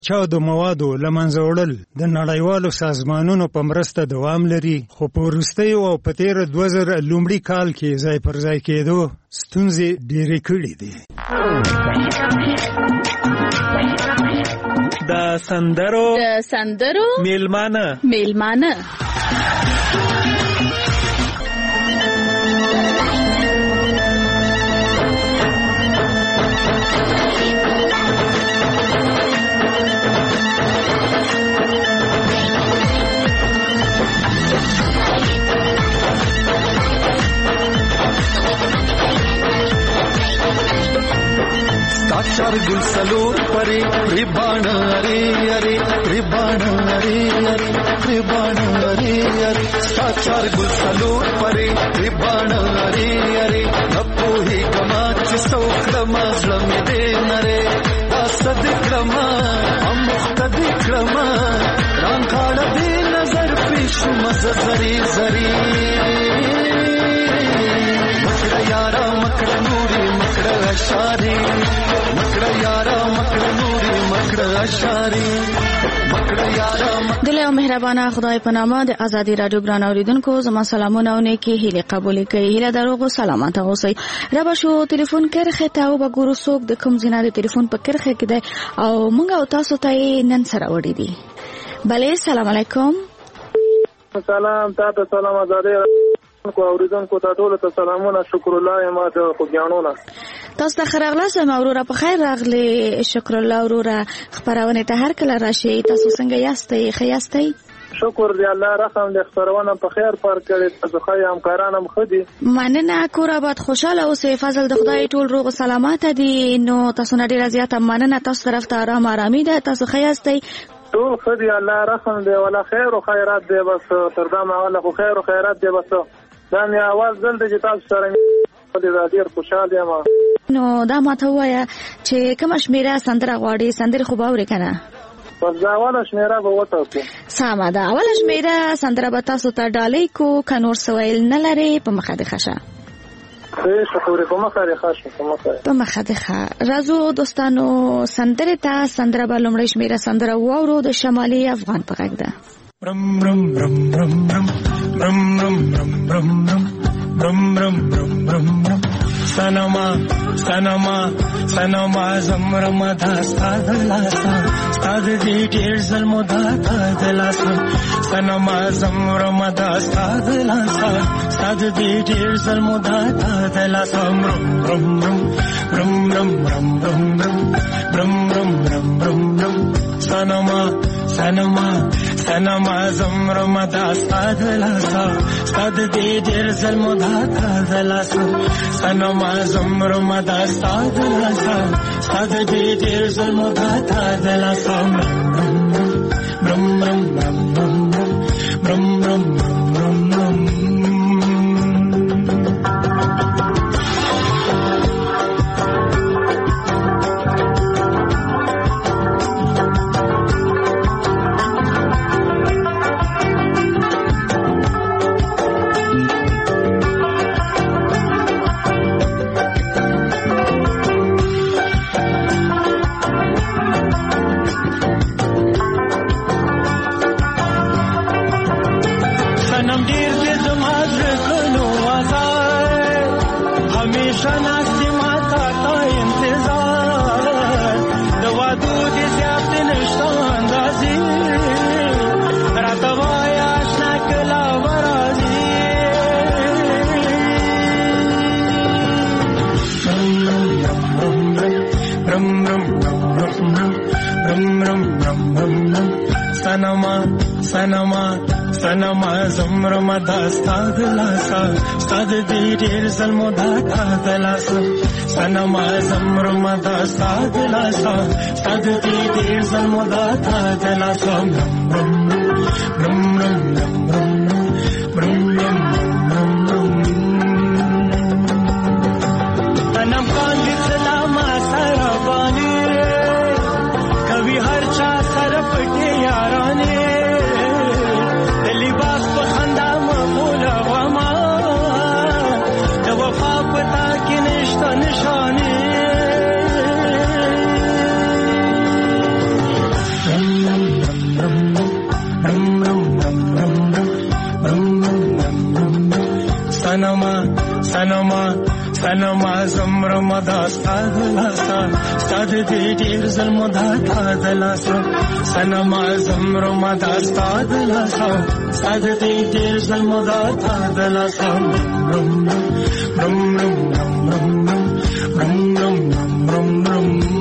چاو د موادو له منځه وړل د نړیوالو سازمانونو په مرسته دوام لري، خو په وروستیو او په تېره 2000 لومړي کال کې ځای پر ځای کېدو ستونزې ډېرې کړې دي. د سندرو میلمانه चार गुल सलोर परे रिबाण अरे अरे रिबाण अरे अरे रिबाण अरे अरे चार गुल सलोर परे रिबाण अरे अरे नपो ही गमा चिसो क्रमा जमे दे नरे असद क्रमा अमुख्तद क्रमा रांखाड़ दे नजर पेश मज़ जरी जरी मकड़ यारा मकड़ नूरी मकड़ अशारी دلته مهربانه خدای په نامه د ازادي رادیو ګران اوریدونکو زما سلامونه او نیکی هیله قبول کړئ. هیله دروغ سلامات اوسئ. را به شو ټلیفون کرخه ته او وګورو څوک د کوم ځای د ټلیفون په کرخه کې دی او مونږ او تاسو ته نن سره وړي دي. بله سلام علیکم. سلام تاسو سلام ازادي کو اوریدونکو ته ټول ته سلامونه. شکر الله ما ته خو ګانونه تاسو ته خراغلاس مورورا په خیر راغلی. شکر الله اورورا خبرونه ته هر کله راشي. تاسو څنګه یاستئ؟ خیاستئ؟ شکر دی الله رحم دې خبرونه په خیر پر کړی. تاسو خو همکارانم خدي مننه. کور آباد خوشاله اوسئ. فضل د خدای ټول روغ سلامات دي. نو تاسو نه ډیر زیات مننه. تاسو طرف ته آرامي ده. تاسو خیاستئ؟ ټول خدي الله رحم دې ولا خیر او خیرات دې بس تر دا ماوله خو خیر او خیرات دې بس دا مې आवाज دلته چې تاسو سره دې ډیر خوشاله یم. نو دا ماته وایا چې کوم شمیره سندره غواړي؟ سندره خو باور کنه پس دا اوله شمیره به وته سمه ده. اوله شمیره سندره به تاسو ته ډالۍ کو کنور سویل نه لري. په مخه د خشه شکر کوم خیر خاصه په مخه د خ رازو دوستانو سندره ته سندره به لومړی شمیره سندره وورو د شمالي افغان په غږ ده. رم رم رم رم رم رم رم رم رم رم رم رم رم سنما سنما سنما زمرم دا استاد لاسا استاد دې ډېر ظلم دا دلاسا سنما زمرم دا استاد لاسا استاد دې ډېر ظلم دا دلاسا رم رم رم رم رم رم رم رم رم رم رم سنما سنما سنما زمرم دا استاد لاسا استاد دې ډېر ظلم دا دلاسا سنما زمرم دا استاد لاسا استاد دې ډېر ظلم دا دلاسا رم رم رم رم رم رم رم رم سنما زمرم دا استاد لاسا استاد دې ډېر ظلم دا دلاسا سنما زمرم دا استاد لاسا استاد دې ډېر ظلم دا دلاسا رم رم رم رم رم تنم کان دې سلام سره باندې کبي هر چا سره پټي یارانه لباس په خندا مولا وما د وفا پتا کې نشته نشانه سنما زمرم دا ستاد لاسا ستاد دی ډیر ظلم دا تاد لاسا سنما زمرم دا ستاد لاسا ستاد دی ډیر ظلم دا تاد لاسا رم رم رم رم رم رم رم رم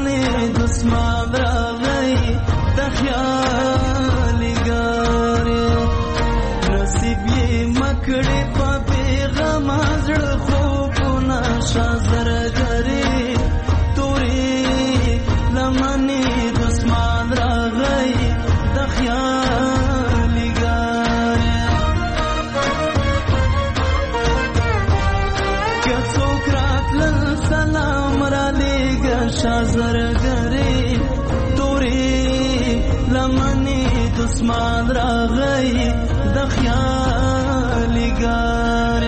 دسمه برغی د خیال ګارې شازرګری توري لمنی دسمان راغی د خیال ګار که څوک راتلل سلام را لېږ شازرګری توري لمنی دسمان راغی د خیال ګار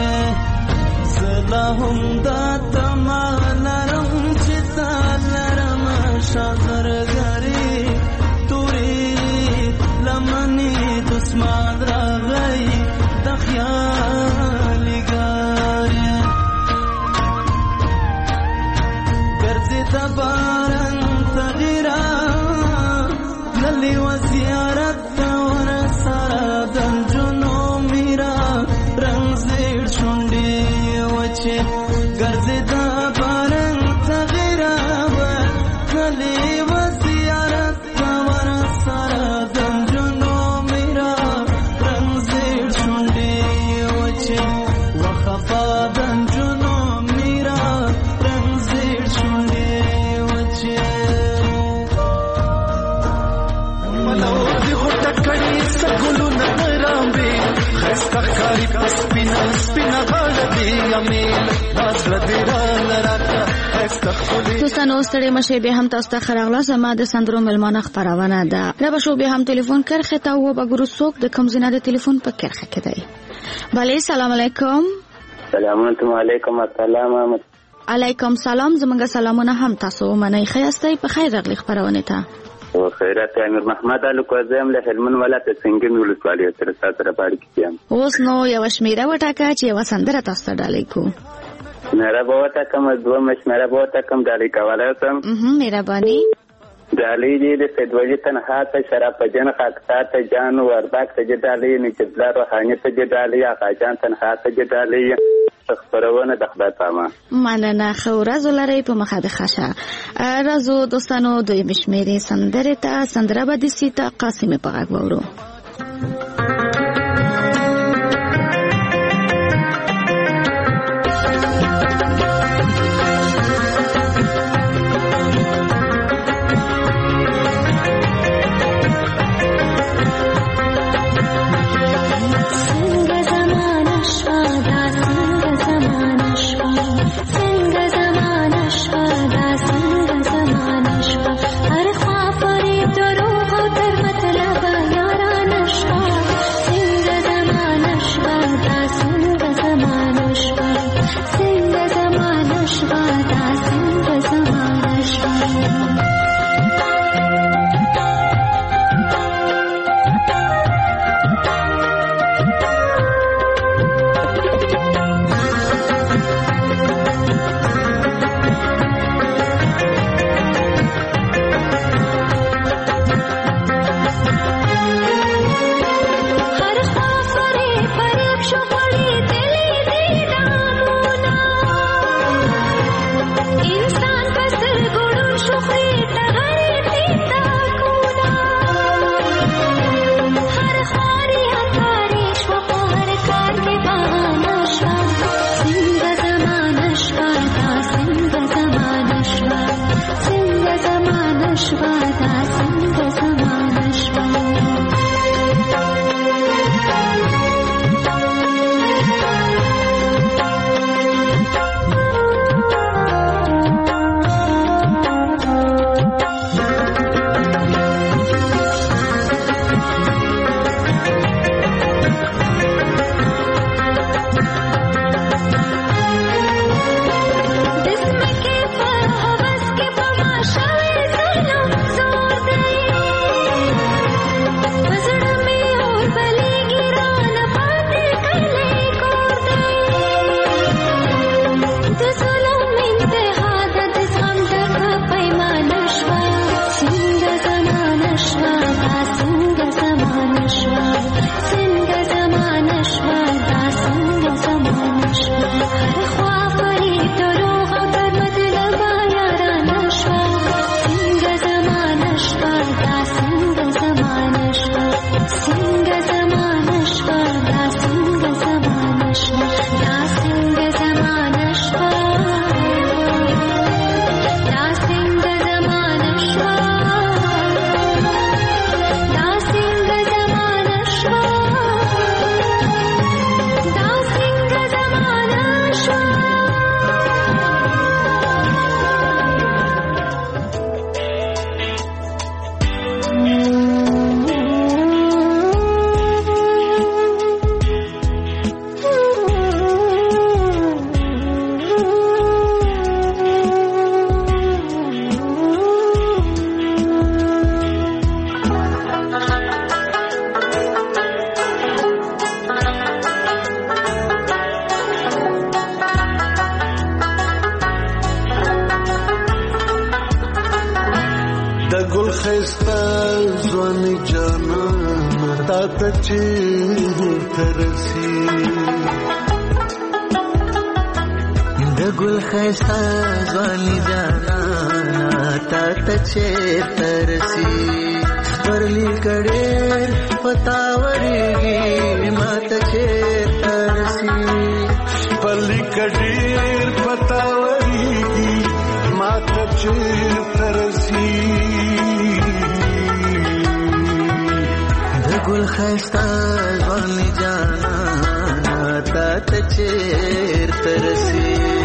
زلهم دا تما لرم چې تا لرم شازرګری توري لمنی دسمان راغی د خیال ګار ګرځي د باران تغیرا للی و زیارت ور سره دنجونو میرا رنگ زیړ شونډې وچې ګرځي د باران تغیرا للی و زیارت ور سره دنجونو میرا رنگ زیړ شونډې وچې وخفا دنجونو میرا رنگ زیړ شونډې وچې ملو دی غټ کړي سګلو نرامبي خسته کاری پسپینا سپینا غړدي امیل واسره دی را لراته دوستانو ستړي مشه به هم تاسو ته خراغله زما د سندرو ملمانه خبرونه ده را به شو به هم ټلیفون کرخه تا و بګرو څوک د کوم زینه د ټلیفون په کرخه کې دی بله سلام علیکم سلام علیکم السلام علیکم سلام زمونږ سلامونه هم تاسو منئ خیاستئ په خیر راغلی خبرونه ته او خیرات امیر محمد علي کوزم له هلمند ولایت څنګه ولسوالۍ سره سره پاړ کیام اوس نو یو شمیره وټاکه چې یو سندره تاسو ته ډالۍ کو میرا بوتا کم دو مش میرا بوتا کم ډالۍ کولای سم مهرباني ډالۍ دې د سیدوجي تنها ته شراب جن خاکتا ته جان ورباک ته ډالۍ نچبلا روحاني ته ډالۍ اقا جان تنها ته ډالۍ خبرونه د خدای پامه مننه خو ورځ لري په مخه د خاشه راځو دوستانو دوی مشمیري سندره ته سندره به د سیتا قاسم په غږ وورو अरे ख्वाब फरेब दरोग और तर मतलब याराना ګل خستا ځواني جانان تا ته چیرته رسي د ګل خستا ځواني جانان تا ته چیرته رسي پرلی کډېر پتاورېږي ما ته چیرته رسي پرلی کډېر پتاورېږي ما ته چیرته رسي د ګل ښایسته ځواني جانانه تا ته چیرته رسي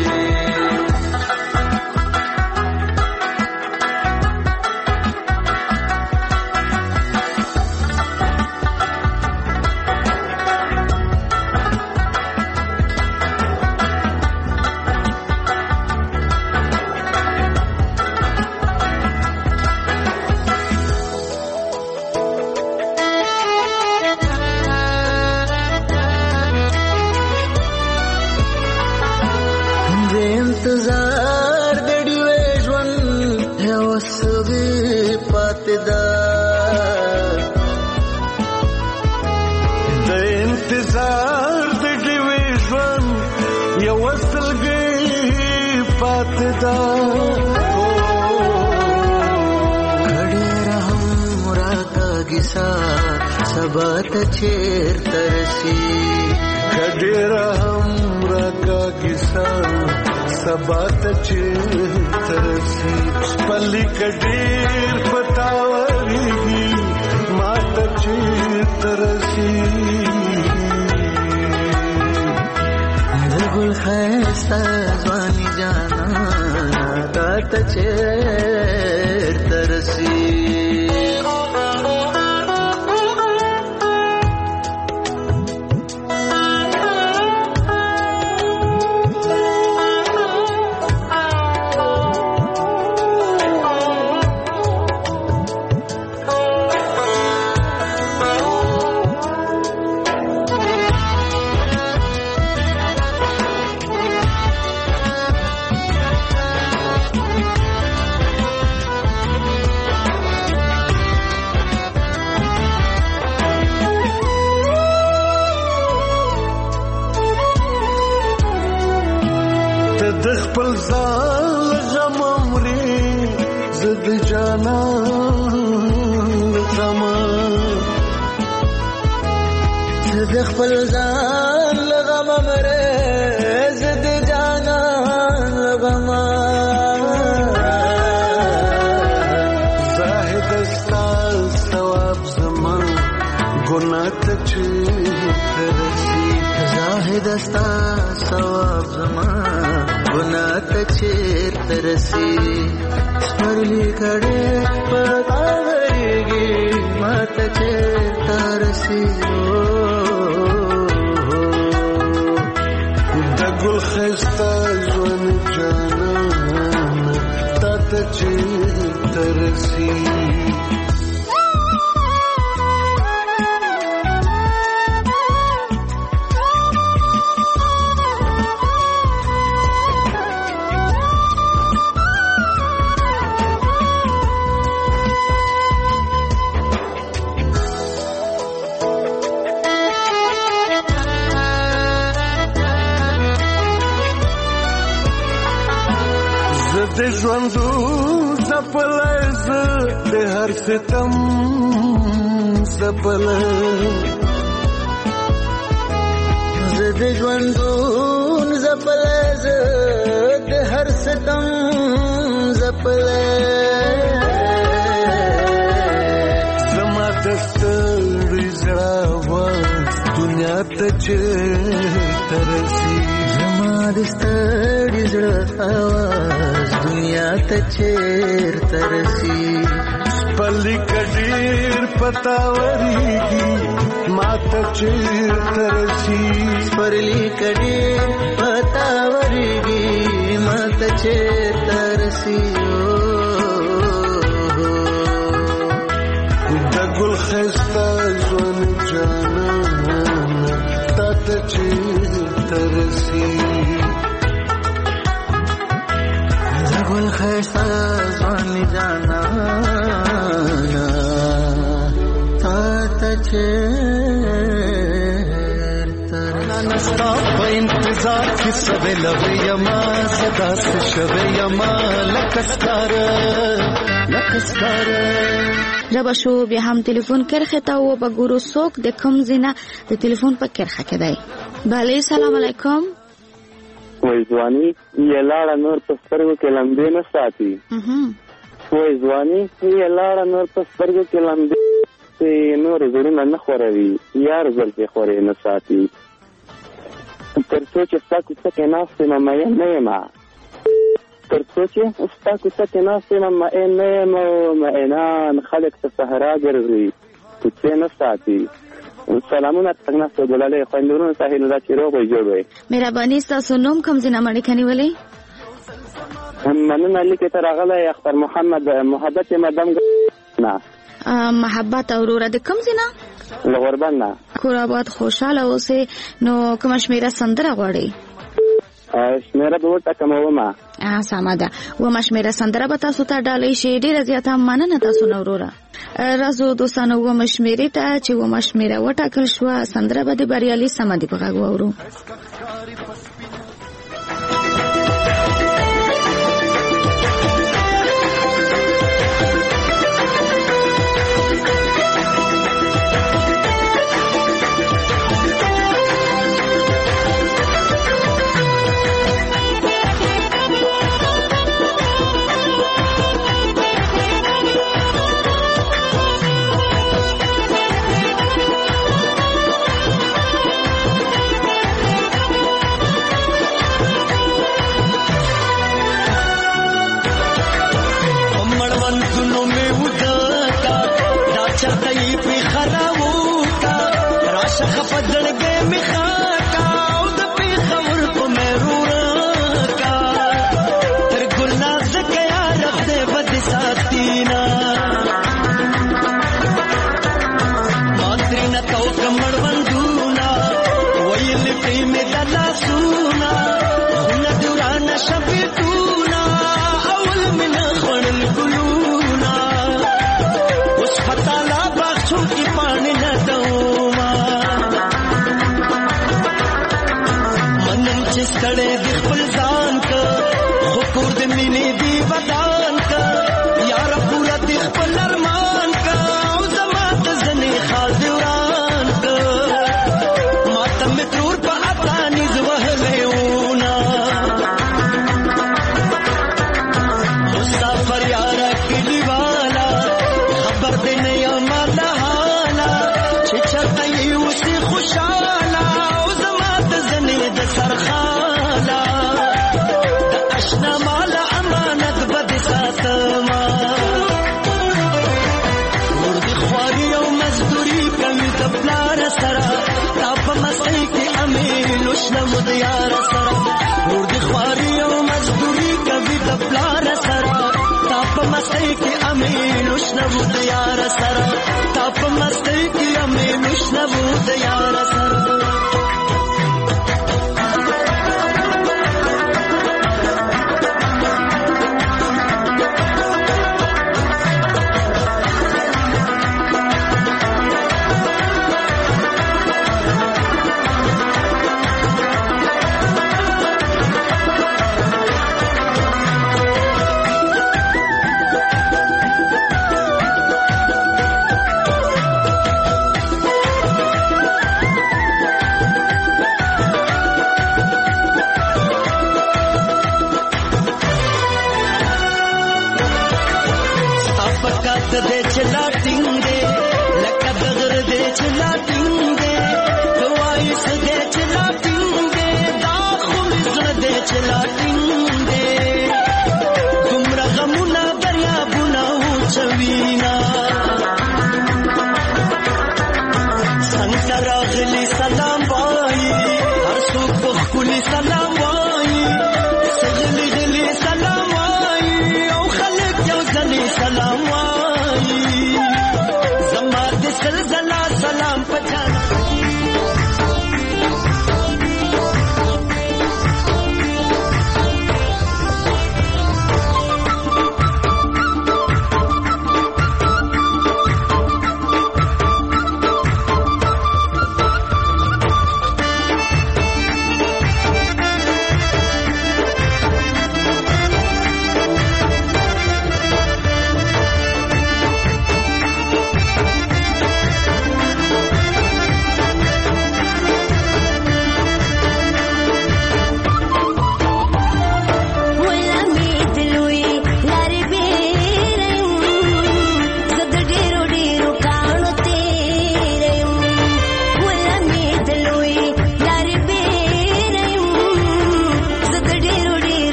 सबा ता चेरता रसी कडेरा हमरा का किसा सबा ता चेरता रसी पल्ली कडेर पतावरीगी माता चेरता रसी गुल खैस्ता ज़वानी जाना ता चेरता रसी ستم زپل زد ژوندون زپل زد هر ستم زپل زما دستړي زراواز دنیا ته چیرته رسي زما دستړي زراواز دنیا ته چیرته رسي पल्ली कडीर पतावरीगी माता चेरता रसी परली कडीर पतावरीगी माता चेरता रसी दगुल खस्ता ज़वान जाना ताता चेरता रसी दगुल खस्ता ज़वान जाना نستا په انتظار کې سوي لوي یما صدا شوي یما لکسکار رب شو بیا هم تلیفون کرخه تا و با ګورو څوک د کوم زینا د تلیفون په کرخه کې دی. بله سلام علیکم. وای ځواني یې لاړه نور په سترګو کې لمبې نه ساتي. وای ځواني یې لاړه نور په سترګو کې لمبې نور زړونه نه خوروي یار زلفې خورې نه ساتي. تر څو چې ستا کوڅه کې ناست یم مین نه یم تر څو چې ستا کوڅه کې ناست یم مین نه یم مینان خلک ته صحرا ګرځي کوڅې نه ساتي. سلامونه تاسو ته ګلالۍ خوندورونه ساحل دا چې روغ وي جوړ وي. مهرباني ستاسو نوم کوم ځای نه مړی کني ولې مننه لیکې ته راغلی اختر محمد محبت مدام نه محبت اورورا د کوم ځای نه لغوربند نه کور آباد خوشاله اوسې نو کومه شمیره سندره غواړئ؟ شمیره به ورته کومه سمه ده ومه شمیره سندره به تاسو ته ډالۍ شي. ډېره زیاته مننه تاسو نه وروره. راځو دوستانو ومه شمیرې ته چې ومه شمیره وټاکل شوه سندره به د بریالي سمدي په غږ واورو.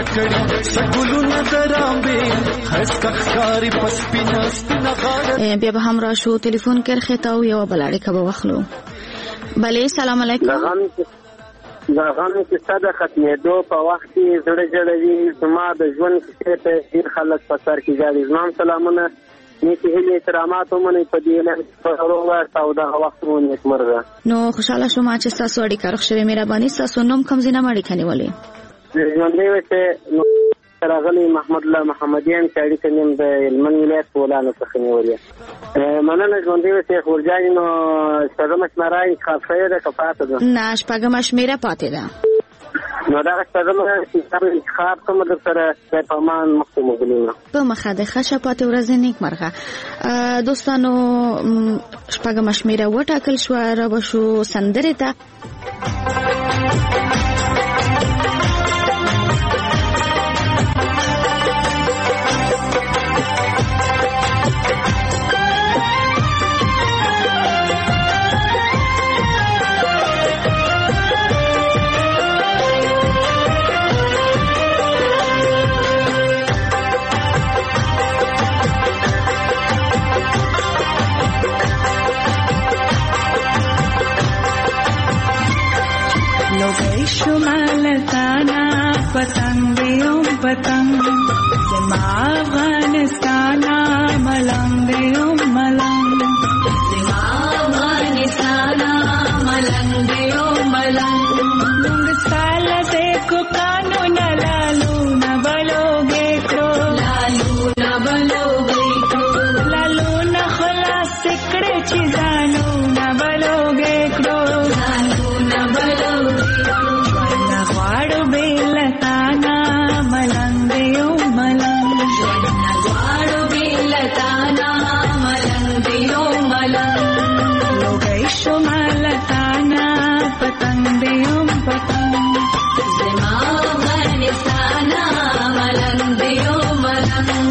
کړي سګلو نظرامبه خسته ښکاری پسپینا سپینا غاړه. بیا به هم راشو ټلیفون کرخه تا یو بلاړې کبه وخلو. بله سلام علیکم. دا غم چې صدا ختمېدو په وخت کې زړه جوړوي زما د ژوند کې ته ډېر خلک په سر کې ځي. زما سلامونه نیکی هیله احترامات ومنئ په دې لاره په روغه او دغه وخت مو نیکمرغه. نو خوشاله شوم چې تاسو اړیکه روغ شوي. مهرباني تاسو نوم کوم ځای نه اړیکه نیولې؟ ژوندی وسه راغلی محمد الله محمدیان چې اړیکه نیم د هلمند ولایت بولانو څخه نیولې. مننه ژوندی وسه خورجاني. نو شپږمه شمېره انتخاب شوې ده که پاتې ده؟ نه شپږمه شمېره پاتې ده. نو دا شپږمه انتخاب کوم در سره د پامان مخکې مغلونه په مخه د ښه پاتې ورځې نیکمرغه. دوستانو شپږمه شمېره وټاکل شوه. را به شو سندرې ته. شمالتانا پتنگ دیوں پتنگ زما افغانستانا ملنگ دیوں ملنگ زما افغانستانا ملنگ دیوں ملنگ لنگ سال سے کو قانون لالو نہ بلوگے کرو لالو نہ بلوگے کرو لالو نہ خلاص سکڑے چیزانو نہ بلوگے کرو لالو نہ بلوگے غواړو بیلتانا ملنګ دیو ملنګ غواړو بیلتانا ملنګ دیو ملنګ لوګي شمالتانا پتنګ دیو پتنګ زما افغانستانا ملنګ دیو ملنګ.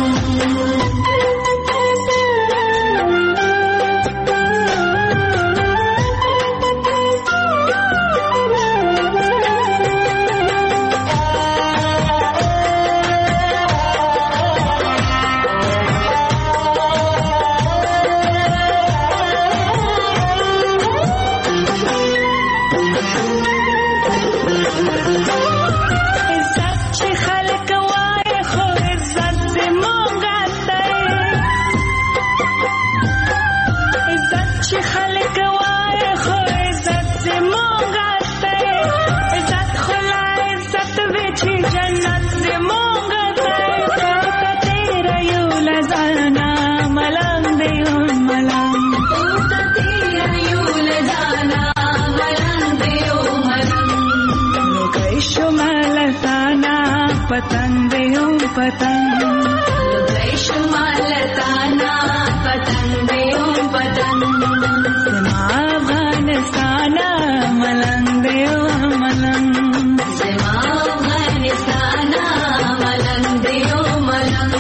पतंग देओ पतंग लुगाई शुमालताना पतंग देओ पतंग زما افغانستانا ملنګ دیو ملنګ زما افغانستانا ملنګ دیو ملنګ.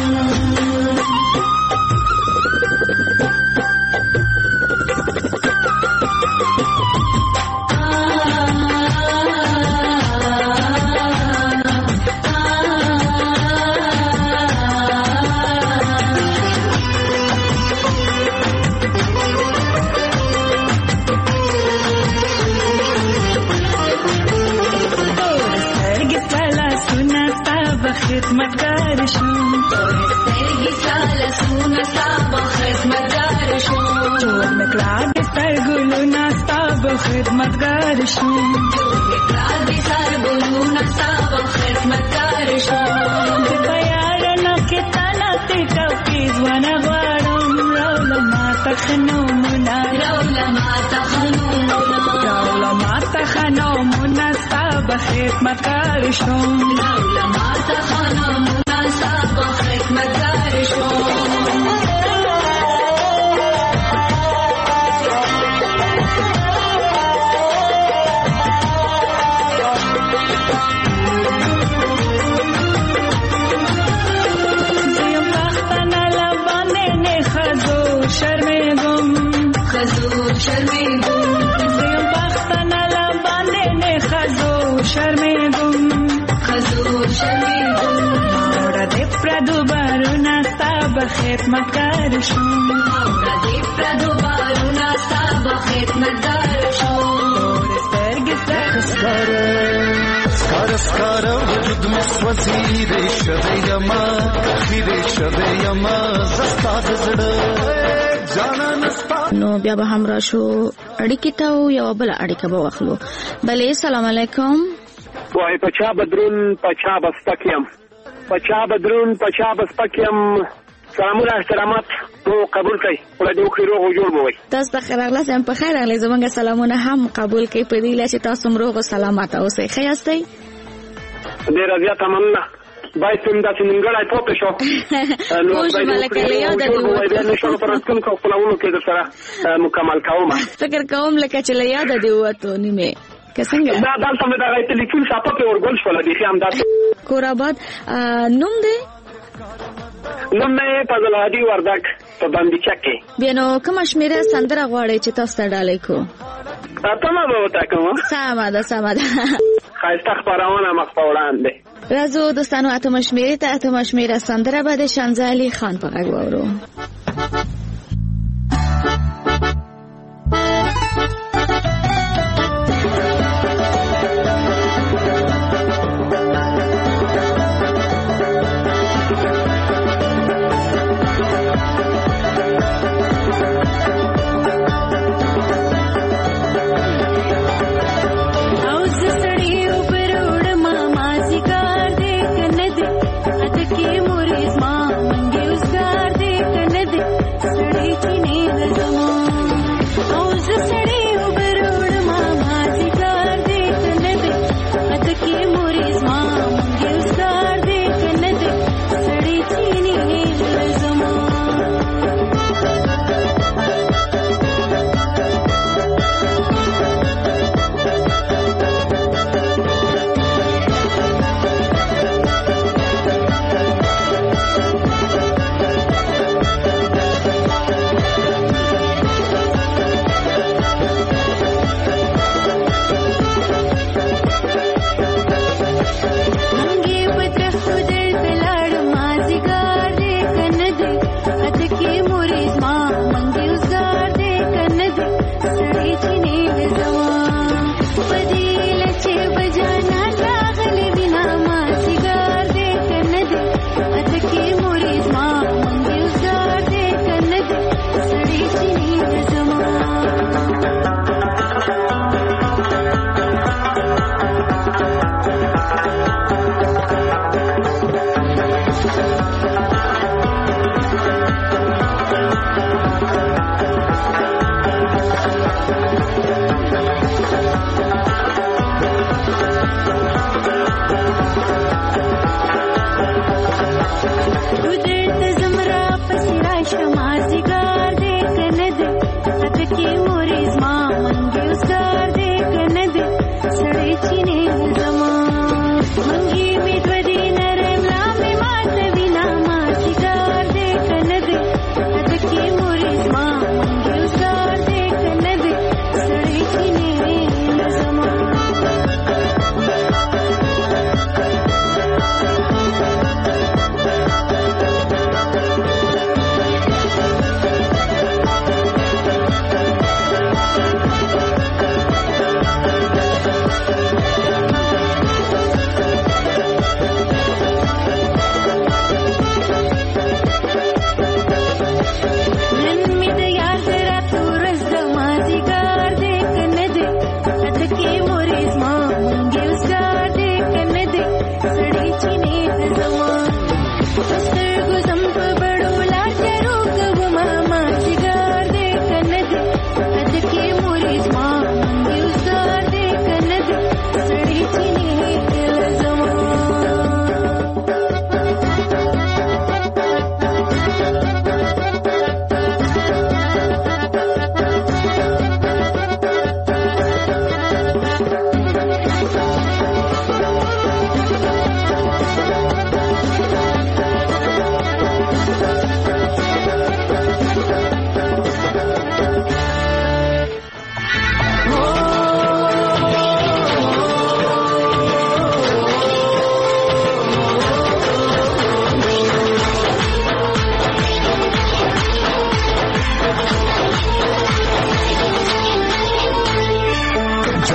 خدمتگار شوم سترګې ساله سونه ستا به خدمتگار شوم جوړ مکړه د سرګلونه ستا به خدمتگار شوم جوړ مکړه د سرګلونه ستا به خدمتگار شوم د بیاړنه کې تانا ته توفیق ونه غواړم راوله ماته ښه نومونه راوله ماته ښه نومونه راوله ماته ښه نومونه ستا به خدمتگار شوم راوله ماته ښه نومونه ستا به خدمتگار شوم. شرمېږم خدمتګار شوم دې پردو بارونه ستا به خدمتګار شوم سترګې سکار وجود می سوځي دې شویما دې شویما زستا زړه جانان ستا نو بیا به هم راشو اړیکې ته یو بل اړیکه به واخلو. بلې سلام علیکم. وای پچا بدرون پچا بسپکیم پچا بدرون پچا بسپکیم سلامونه احترامات نو قبول کړئ ولې دوی خو روغ جوړ بوي. تاسو ته خیر راغلاست په خیر راغلی زمونږ سلامونه هم قبول کړئ په دې لاسه تاسو روغ او سلامات اوسئ. ښه یاستئ؟ ډېر زیاته مننه. باید څنګه داسې نیمګړی پوه شو نو ملکه له یاده دې بیا نشو پر کوم خپلولو کې در سره مکمل کوم. فکر کوم لکه چې له یاده دې وته نیمه څنګه دا دلته مې دا ټلیفون ساپه په ورګل شو لدی خام دا کوراباد نوم دی نوم مې فضل هادي وردک په باندې چکه بیا نو کوم شمیره سندره غواړي چې تاسو ته ډالۍ کو تمام وتا کوم سمه ده خایسته خبرونه مخفوران دي راځو دوستانو اتم شمیره سندره به د شانزالی خان په غږ وورو.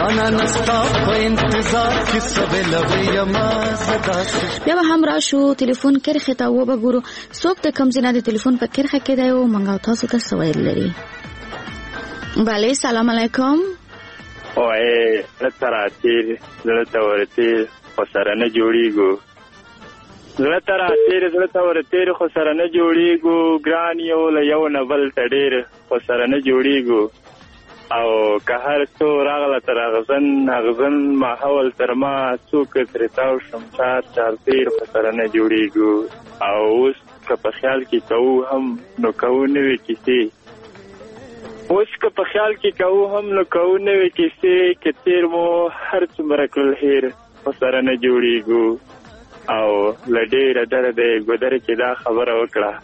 مانا نستا په انتظار کې سبه لوي یما صدا بیا هم راشو ټلیفون کرخه ته و بګورو څوک د کم زینه د ټلیفون په کرخه کې دی او منګاو تاسو ته سوال لري. بله سلام علیکم. اوه لتراتیر زړه ورته خو سره نه جوړیږو زړه ورته خو سره نه جوړیږو ګران یو له یو نه بل ته ډېر خو سره نه جوړیږو او که هر څو راغله تر اغزن ما حول تر ما څوک ترې تاو شم چار تیر خو سره نه جوړیږو او اوس که په خیال کې کوو هم نو کوو نوې کیسې که تیر مو هر څومره کړل هیر خو سره نه جوړیږو او له ډېره درده ګودر کې دا خبره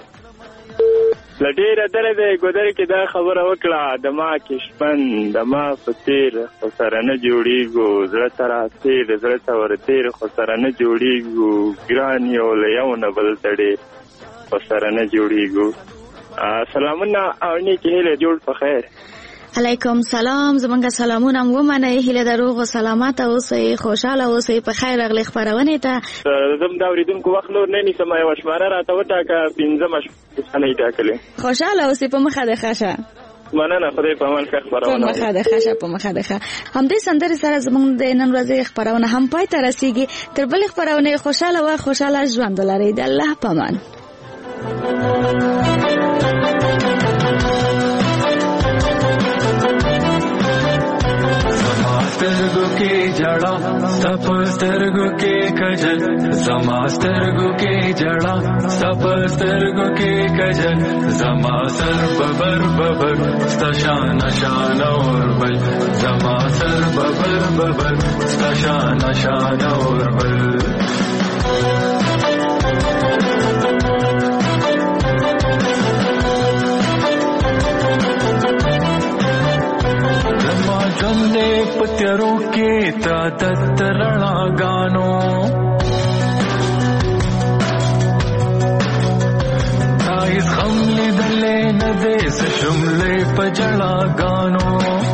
وکړه د ما کشمن د ما په تیر خو سره نه جوړیږو زړه ته راتیر زړه ته ورتیر خو سره نه جوړیږو ګران یو له یو نه بل ته ډېر خو سره نه جوړیږو. سلامونه او نیکې هیلې جوړ په خیر. علیکم سلام. زمونږ سلامونه هم ومنئ. هیله د روغ او سلامت اوسئ خوشحاله اوسئ په خیر راغلئ خپرونې ته. زم دا اورېدونکو وخت نور نه نیسم یوه شماره راته وټاکه 15 شماره یې ټاکلې. خوشحاله اوسئ په مخه د ښه شه. مننه خدای په امان ښه خپرونه په مخه د ښه شه په مخه د ښه. همدې سندرې سره زمونږ د نن ورځې خپرونه هم پای ته رسیږي. تر بلې خپرونې خوشحاله وه خوشحاله ژوند ولرئ. د الله په امان. سترګو کې جړا سپ سترګو کې کجل زما سترګو کې جړا سپ سترګو کې کجل زما سر ببر ستا شان اور بل زما سر ببر ستا شان اور بل. جننے پتیروں کے تعدد رڼا گانو تایز غم لیدلے ندے زشملے پجڑا گانو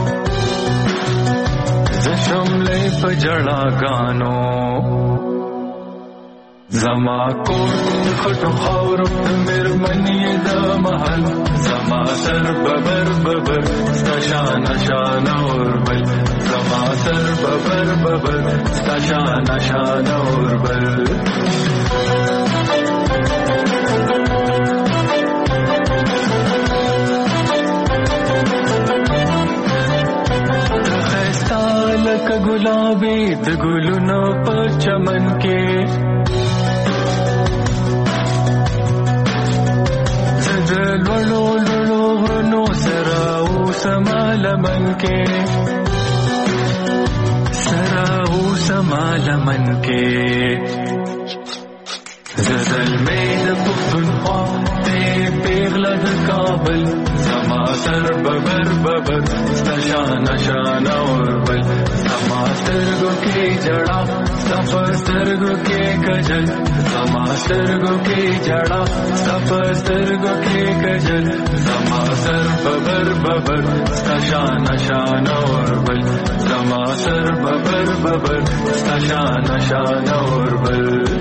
زما کور خټو خاورو مېرمنې د محل زما سر ببر ستا شان اور بل زما سر ببر ستا شان اور بل. خستا لکه ګلابي د ګلونو په چمن کې لولو غرنو سراو سمالمن کې زدل مید پختونخوا تے پیغله د کابل زما سر ببر ستا شان اور بل زما سترګو کې جړا ستا سترګو کې کجل زما سترګو کې جړا ستا سترګو کې کجل زما سر ببر ستا شان اور بل زما سر ببر ستا شان اور بل.